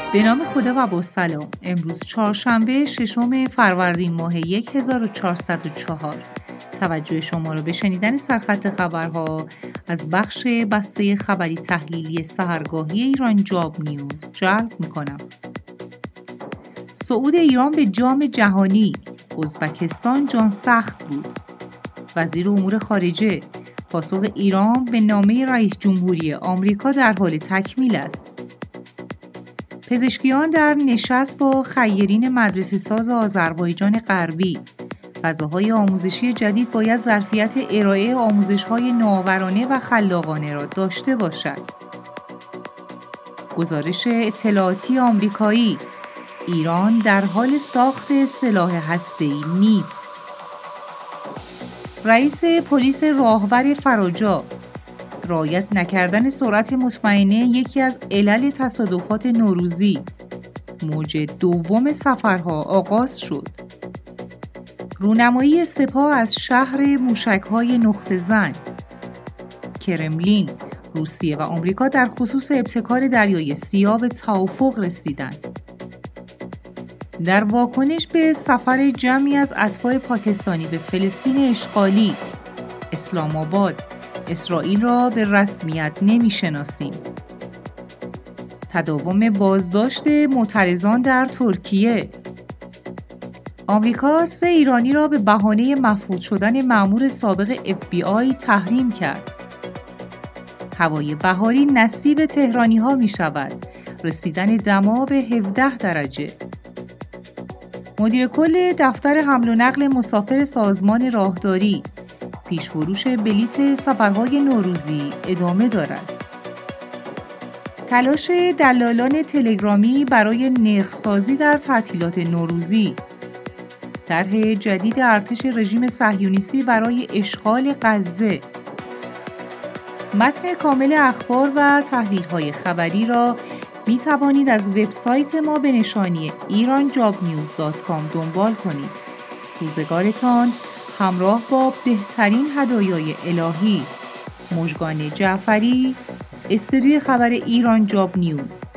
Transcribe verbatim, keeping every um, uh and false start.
به نام خدا و با سلام. امروز چهارشنبه ششم فروردین ماه هزار و چهارصد و چهار. توجه شما را به شنیدن سرخط خبرها از بخش بسته خبری تحلیلی سحرگاهی ایران جاب نیوز جلب می‌کنم. صعود ایران به جام جهانی، ازبکستان جان سخت بود. وزیر امور خارجه: پاسخ ایران به نامه رئیس جمهوری آمریکا در حال تکمیل است. پزشکیان در نشست با خیرین مدرسه ساز آذربایجان غربی: فضاهای آموزشی جدید باید ظرفیت ارائه آموزش‌های نوآورانه و خلاقانه را داشته باشد. گزارش اطلاعاتی آمریکایی: ایران در حال ساخت سلاح هسته‌ای نیست. رئیس پلیس راهور فراجا: رعایت نکردن سرعت مطمئنه یکی از علل تصادفات نوروزی. موج دوم سفرها آغاز شد. رونمایی سپاه از شهر موشک‌های نقطه زن. کرملین: روسیه و آمریکا در خصوص ابتکار دریای سیاه به توافق رسیدند. در واکنش به سفر جمعی از اتباع پاکستانی به فلسطین اشغالی، اسلام آباد: اسرائیل را به رسمیت نمی‌شناسیم. تداوم بازداشت معترضان در ترکیه. آمریکا سه ایرانی را به بهانه مفقود شدن مأمور سابق اف بی آی تحریم کرد. هوای بهاری نصیب تهرانی‌ها می‌شود. رسیدن دما به هفده درجه. مدیر کل دفتر حمل و نقل مسافر سازمان راهداری: پیش‌فروش بلیت سفرهای نوروزی ادامه دارد. تلاش دلالان تلگرامی برای نرخ‌سازی در تعطیلات نوروزی. طرح جدید ارتش رژیم صهیونیستی برای اشغال غزه. متن کامل اخبار و تحلیل‌های خبری را می توانید از وبسایت ما به نشانی ایران جاب نیوز دات کام دنبال کنید. روزگارتان همراه با بهترین هدایای الهی. مژگان جعفری، استودیوی خبر ایران جاب نیوز.